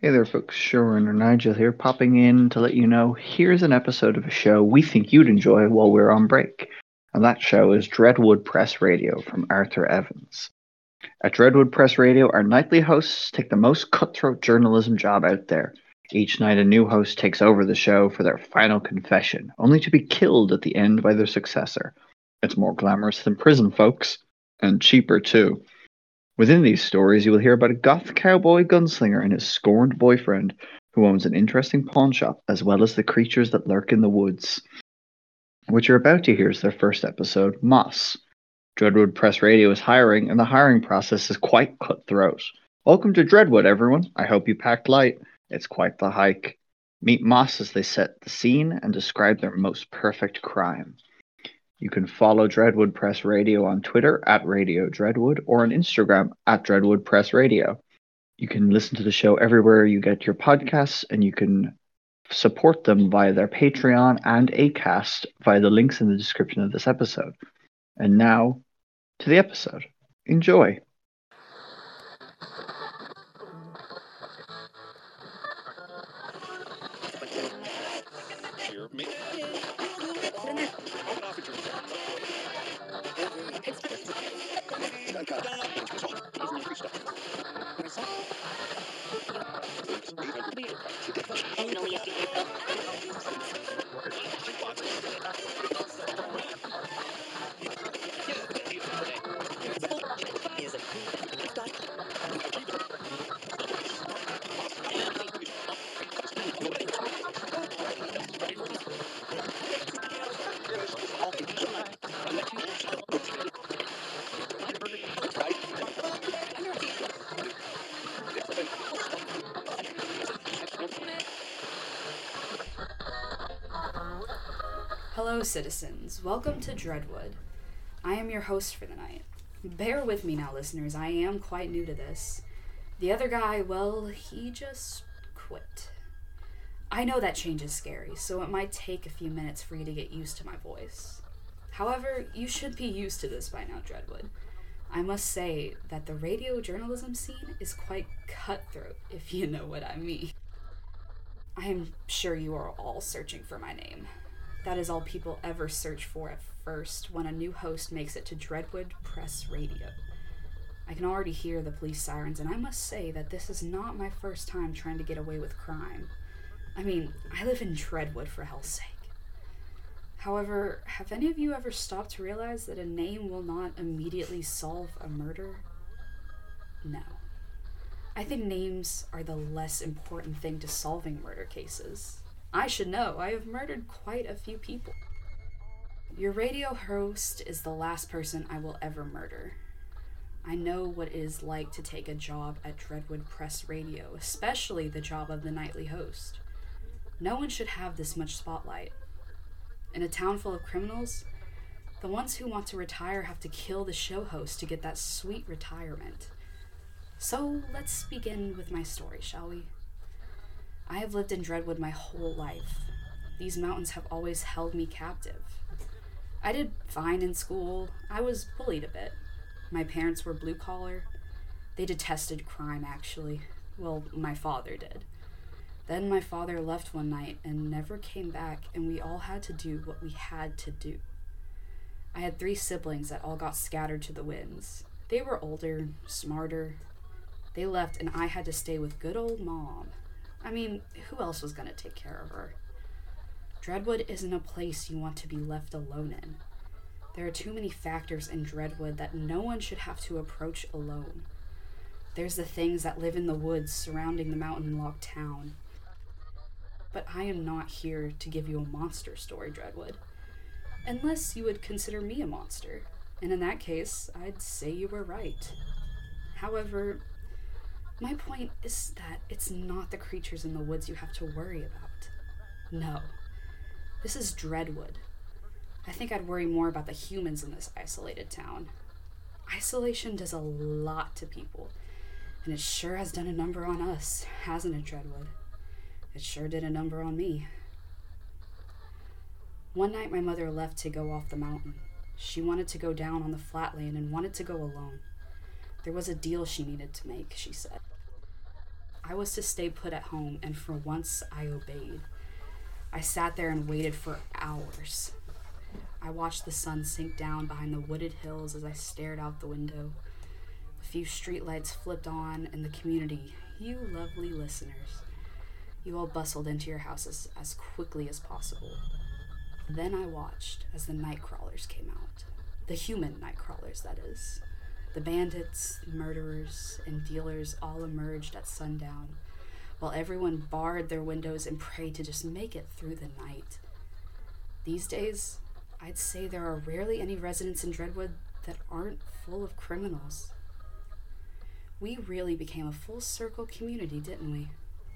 Hey there, folks. Showrunner Nigel here, popping in to let you know here's an episode of a show we think you'd enjoy while we're on break. And that show is Dreadwood Press Radio from Arthur Evans. At Dreadwood Press Radio, our nightly hosts take the most cutthroat journalism job out there. Each night, a new host takes over the show for their final confession, only to be killed at the end by their successor. It's more glamorous than prison, folks, and cheaper too. Within these stories, you will hear about a goth cowboy gunslinger and his scorned boyfriend, who owns an interesting pawnshop, as well as the creatures that lurk in the woods. What you're about to hear is their first episode, Moss. Dreadwood Press Radio is hiring, and the hiring process is quite cutthroat. Welcome to Dreadwood, everyone. I hope you packed light. It's quite the hike. Meet Moss as they set the scene and describe their most perfect crime. You can follow Dreadwood Press Radio on Twitter at Radio Dreadwood or on Instagram at Dreadwood Press Radio. You can listen to the show everywhere you get your podcasts, and you can support them via their Patreon and Acast via the links in the description of this episode. And now, to the episode. Enjoy. Hello, citizens. Welcome to Dreadwood. I am your host for the night. Bear with me now, listeners. I am quite new to this. The other guy, well, he just quit. I know that change is scary, so it might take a few minutes for you to get used to my voice. However, you should be used to this by now, Dreadwood. I must say that the radio journalism scene is quite cutthroat, if you know what I mean. I am sure you are all searching for my name. That is all people ever search for at first when a new host makes it to Dreadwood Press Radio. I can already hear the police sirens, and I must say that this is not my first time trying to get away with crime. I mean, I live in Dreadwood, for hell's sake. However, have any of you ever stopped to realize that a name will not immediately solve a murder? No. I think names are the less important thing to solving murder cases. I should know, I have murdered quite a few people. Your radio host is the last person I will ever murder. I know what it is like to take a job at Dreadwood Press Radio, especially the job of the nightly host. No one should have this much spotlight. In a town full of criminals, the ones who want to retire have to kill the show host to get that sweet retirement. So let's begin with my story, shall we? I have lived in Dreadwood my whole life. These mountains have always held me captive. I did fine in school. I was bullied a bit. My parents were blue-collar. They detested crime, actually. Well, my father did. Then my father left one night and never came back, and we all had to do what we had to do. I had 3 siblings that all got scattered to the winds. They were older, smarter. They left, and I had to stay with good old Mom. I mean, who else was going to take care of her? Dreadwood isn't a place you want to be left alone in. There are too many factors in Dreadwood that no one should have to approach alone. There's the things that live in the woods surrounding the mountain-locked town. But I am not here to give you a monster story, Dreadwood. Unless you would consider me a monster. And in that case, I'd say you were right. However, my point is that it's not the creatures in the woods you have to worry about. No. This is Dreadwood. I think I'd worry more about the humans in this isolated town. Isolation does a lot to people, and it sure has done a number on us, hasn't it, Dreadwood? It sure did a number on me. One night my mother left to go off the mountain. She wanted to go down on the flatland and wanted to go alone. There was a deal she needed to make, she said. I was to stay put at home, and for once I obeyed. I sat there and waited for hours. I watched the sun sink down behind the wooded hills as I stared out the window. A few streetlights flipped on, and the community, you lovely listeners, you all bustled into your houses as quickly as possible. Then I watched as the night crawlers came out. The human night crawlers, that is. The bandits, murderers, and dealers all emerged at sundown, while everyone barred their windows and prayed to just make it through the night. These days, I'd say there are rarely any residents in Dreadwood that aren't full of criminals. We really became a full-circle community, didn't we?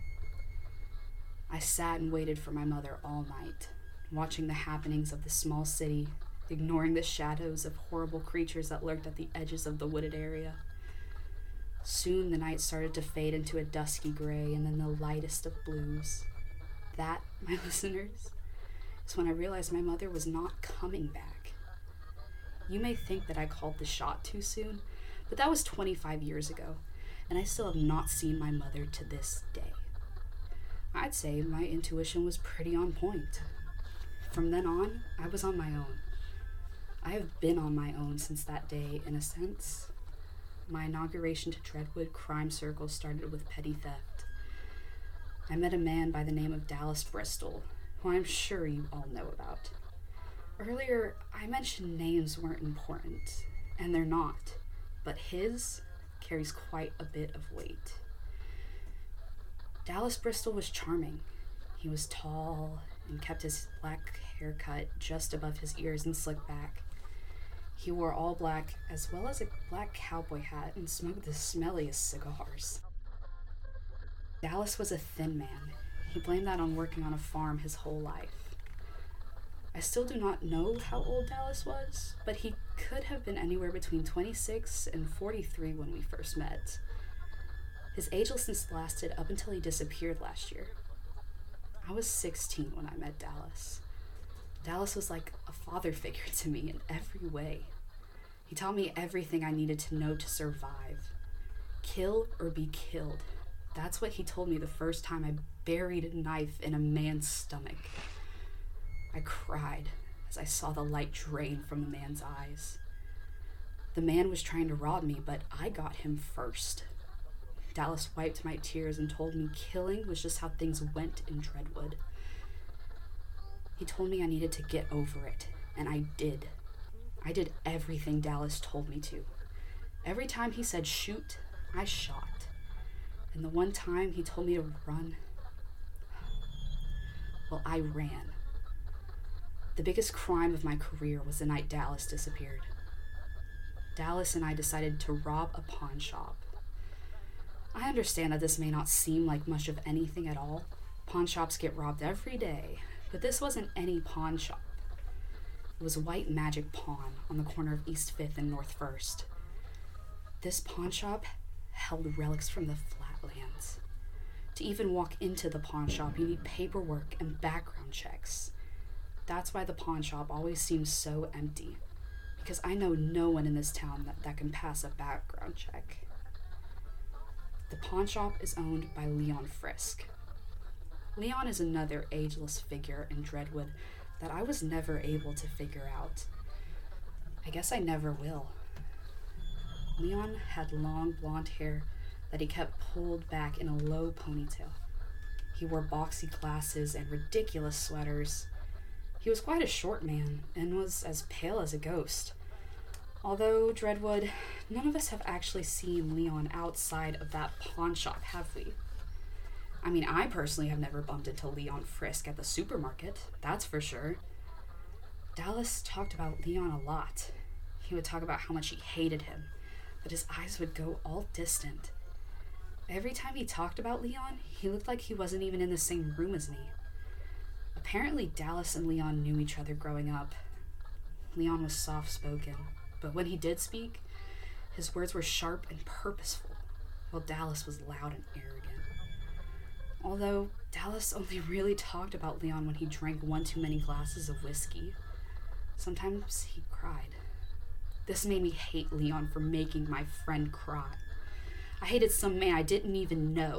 I sat and waited for my mother all night, watching the happenings of the small city, ignoring the shadows of horrible creatures that lurked at the edges of the wooded area. Soon the night started to fade into a dusky gray and then the lightest of blues. That, my listeners, is when I realized my mother was not coming back. You may think that I called the shot too soon, but that was 25 years ago, and I still have not seen my mother to this day. I'd say my intuition was pretty on point. From then on, I was on my own. I have been on my own since that day, in a sense. My inauguration to Dreadwood Crime Circle started with petty theft. I met a man by the name of Dallas Bristol, who I'm sure you all know about. Earlier, I mentioned names weren't important, and they're not, but his carries quite a bit of weight. Dallas Bristol was charming. He was tall and kept his black hair cut just above his ears and slicked back. He wore all black, as well as a black cowboy hat, and smoked the smelliest cigars. Dallas was a thin man. He blamed that on working on a farm his whole life. I still do not know how old Dallas was, but he could have been anywhere between 26 and 43 when we first met. His agelessness lasted up until he disappeared last year. I was 16 when I met Dallas. Dallas was like a father figure to me in every way. He taught me everything I needed to know to survive. Kill or be killed. That's what he told me the first time I buried a knife in a man's stomach. I cried as I saw the light drain from the man's eyes. The man was trying to rob me, but I got him first. Dallas wiped my tears and told me killing was just how things went in Dreadwood. He told me I needed to get over it, and I did. I did everything Dallas told me to. Every time he said shoot, I shot. And the one time he told me to run, well, I ran. The biggest crime of my career was the night Dallas disappeared. Dallas and I decided to rob a pawn shop. I understand that this may not seem like much of anything at all. Pawn shops get robbed every day, but this wasn't any pawn shop. It was White Magic Pawn on the corner of East 5th and North 1st. This pawn shop held relics from the Flatlands. To even walk into the pawn shop, you need paperwork and background checks. That's why the pawn shop always seems so empty, because I know no one in this town that can pass a background check. The pawn shop is owned by Leon Frisk. Leon is another ageless figure in Dreadwood that I was never able to figure out. I guess I never will. Leon had long blonde hair that he kept pulled back in a low ponytail. He wore boxy glasses and ridiculous sweaters. He was quite a short man and was as pale as a ghost. Although, Dreadwood, none of us have actually seen Leon outside of that pawn shop, have we? I mean, I personally have never bumped into Leon Frisk at the supermarket, that's for sure. Dallas talked about Leon a lot. He would talk about how much he hated him, but his eyes would go all distant. Every time he talked about Leon, he looked like he wasn't even in the same room as me. Apparently, Dallas and Leon knew each other growing up. Leon was soft-spoken, but when he did speak, his words were sharp and purposeful, while Dallas was loud and arrogant. Although, Dallas only really talked about Leon when he drank one too many glasses of whiskey. Sometimes he cried. This made me hate Leon for making my friend cry. I hated some man I didn't even know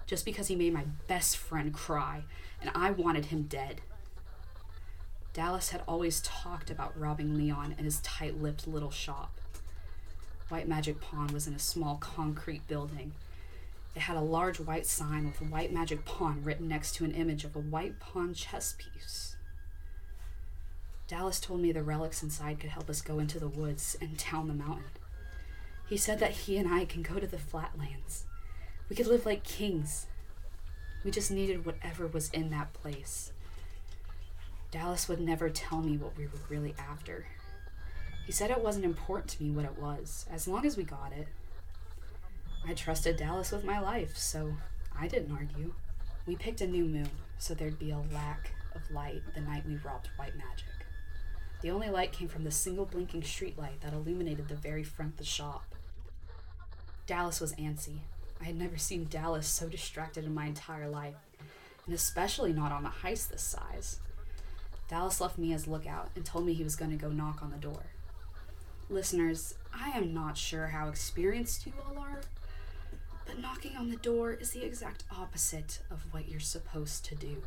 just because he made my best friend cry, and I wanted him dead. Dallas had always talked about robbing Leon and his tight-lipped little shop. White Magic Pawn was in a small concrete building. It had a large white sign with White Magic Pawn written next to an image of a white pawn chess piece. Dallas told me the relics inside could help us go into the woods and down the mountain. He said that he and I can go to the flatlands. We could live like kings. We just needed whatever was in that place. Dallas would never tell me what we were really after. He said it wasn't important to me what it was, as long as we got it. I trusted Dallas with my life, so I didn't argue. We picked a new moon, so there'd be a lack of light the night we robbed White Magic. The only light came from the single blinking streetlight that illuminated the very front of the shop. Dallas was antsy. I had never seen Dallas so distracted in my entire life, and especially not on a heist this size. Dallas left me as lookout and told me he was going to go knock on the door. Listeners, I am not sure how experienced you all are, but knocking on the door is the exact opposite of what you're supposed to do.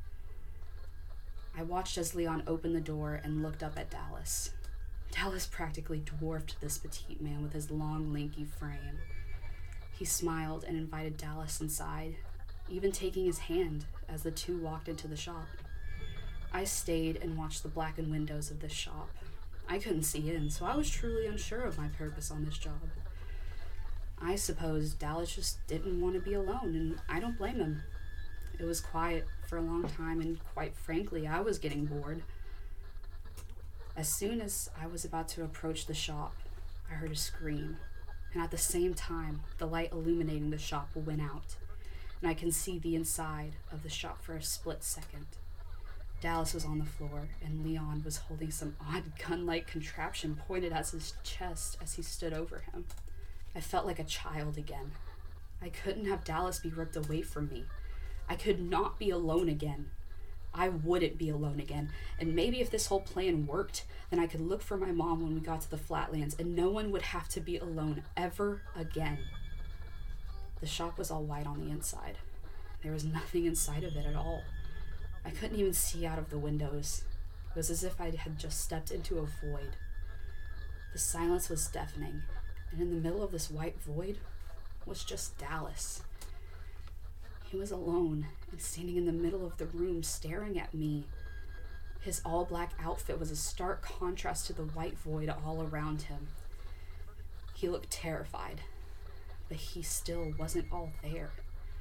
I watched as Leon opened the door and looked up at Dallas. Dallas practically dwarfed this petite man with his long, lanky frame. He smiled and invited Dallas inside, even taking his hand as the two walked into the shop. I stayed and watched the blackened windows of this shop. I couldn't see in, so I was truly unsure of my purpose on this job. I suppose Dallas just didn't want to be alone, and I don't blame him. It was quiet for a long time, and quite frankly, I was getting bored. As soon as I was about to approach the shop, I heard a scream, and at the same time, the light illuminating the shop went out, and I can see the inside of the shop for a split second. Dallas was on the floor, and Leon was holding some odd gun-like contraption pointed at his chest as he stood over him. I felt like a child again. I couldn't have Dallas be ripped away from me. I could not be alone again. I wouldn't be alone again, and maybe if this whole plan worked, then I could look for my mom when we got to the flatlands, and no one would have to be alone ever again. The shop was all white on the inside. There was nothing inside of it at all. I couldn't even see out of the windows. It was as if I had just stepped into a void. The silence was deafening, and in the middle of this white void was just Dallas. He was alone and standing in the middle of the room staring at me. His all-black outfit was a stark contrast to the white void all around him. He looked terrified, but he still wasn't all there.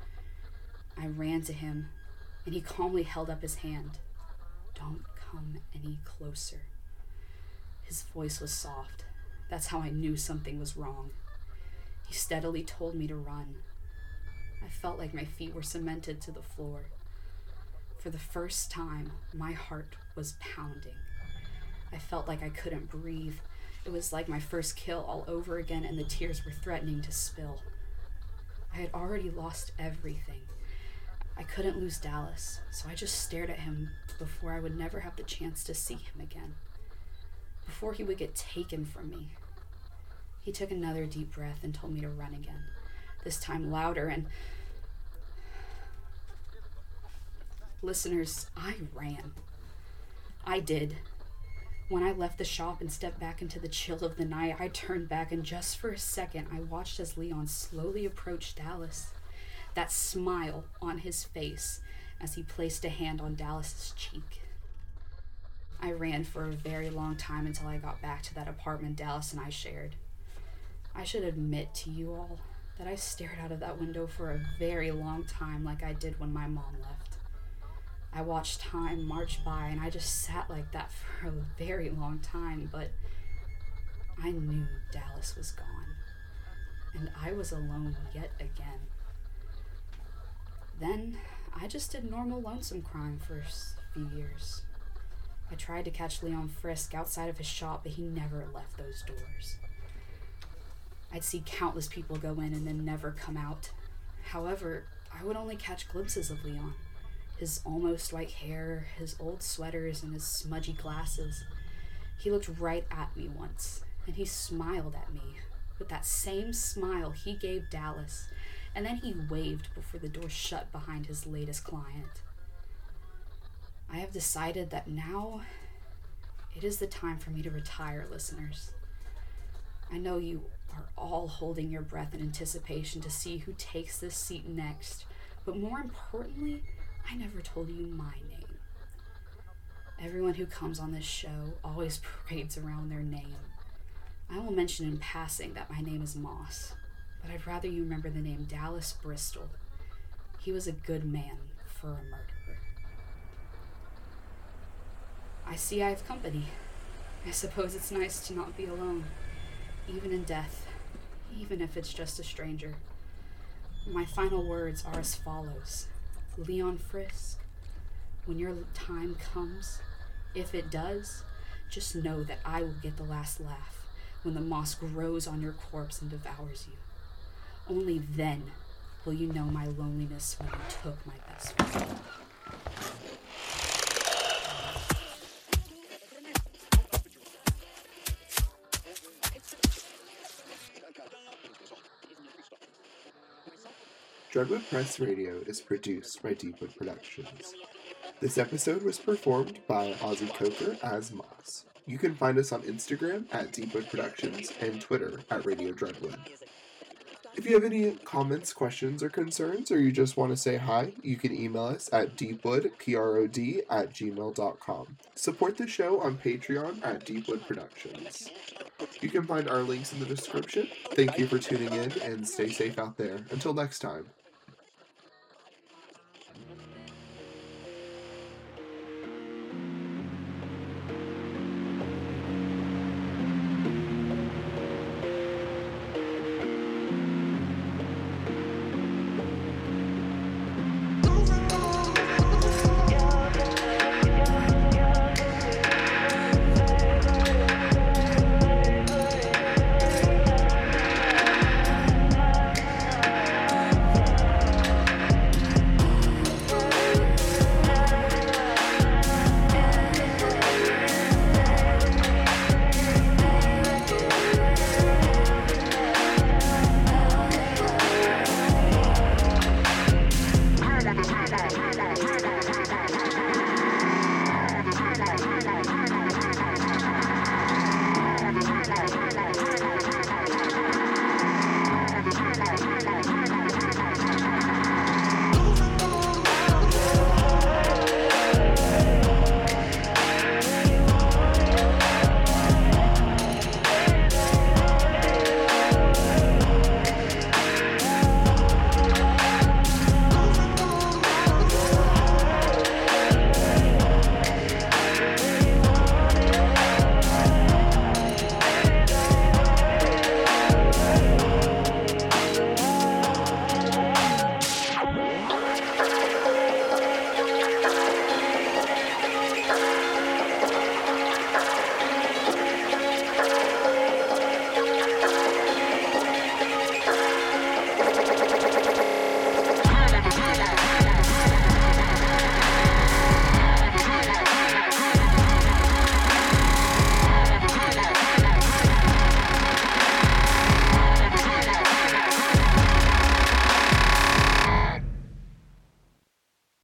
I ran to him, and he calmly held up his hand. "Don't come any closer." His voice was soft. That's how I knew something was wrong. He steadily told me to run. I felt like my feet were cemented to the floor. For the first time, my heart was pounding. I felt like I couldn't breathe. It was like my first kill all over again, and the tears were threatening to spill. I had already lost everything. I couldn't lose Dallas, so I just stared at him before I would never have the chance to see him again. Before he would get taken from me. He took another deep breath and told me to run again, this time louder, and listeners, I ran. I did. When I left the shop and stepped back into the chill of the night, I turned back, and just for a second, I watched as Leon slowly approached Dallas. That smile on his face as he placed a hand on Dallas's cheek. I ran for a very long time until I got back to that apartment Dallas and I shared. I should admit to you all that I stared out of that window for a very long time, like I did when my mom left. I watched time march by, and I just sat like that for a very long time, but I knew Dallas was gone, and I was alone yet again. Then I just did normal lonesome crime for a few years. I tried to catch Leon Frisk outside of his shop, but he never left those doors. I'd see countless people go in and then never come out. However, I would only catch glimpses of Leon. His almost white hair, his old sweaters, and his smudgy glasses. He looked right at me once, and he smiled at me with that same smile he gave Dallas, and then he waved before the door shut behind his latest client. I have decided that now it is the time for me to retire, listeners. I know you are all holding your breath in anticipation to see who takes this seat next, but more importantly, I never told you my name. Everyone who comes on this show always parades around their name. I will mention in passing that my name is Moss, but I'd rather you remember the name Dallas Bristol. He was a good man for a murderer. I see I have company. I suppose it's nice to not be alone, even in death, even if it's just a stranger. My final words are as follows. Leon Frisk, when your time comes, if it does, just know that I will get the last laugh when the moss grows on your corpse and devours you. Only then will you know my loneliness when you took my best friend. Dreadwood Press Radio is produced by Deepwood Productions. This episode was performed by Ozzy Coker as Moss. You can find us on Instagram at Deepwood Productions and Twitter at Radio Dreadwood. If you have any comments, questions, or concerns, or you just want to say hi, you can email us at deepwoodprod@gmail.com. Support the show on Patreon at Deepwood Productions. You can find our links in the description. Thank you for tuning in, and stay safe out there. Until next time.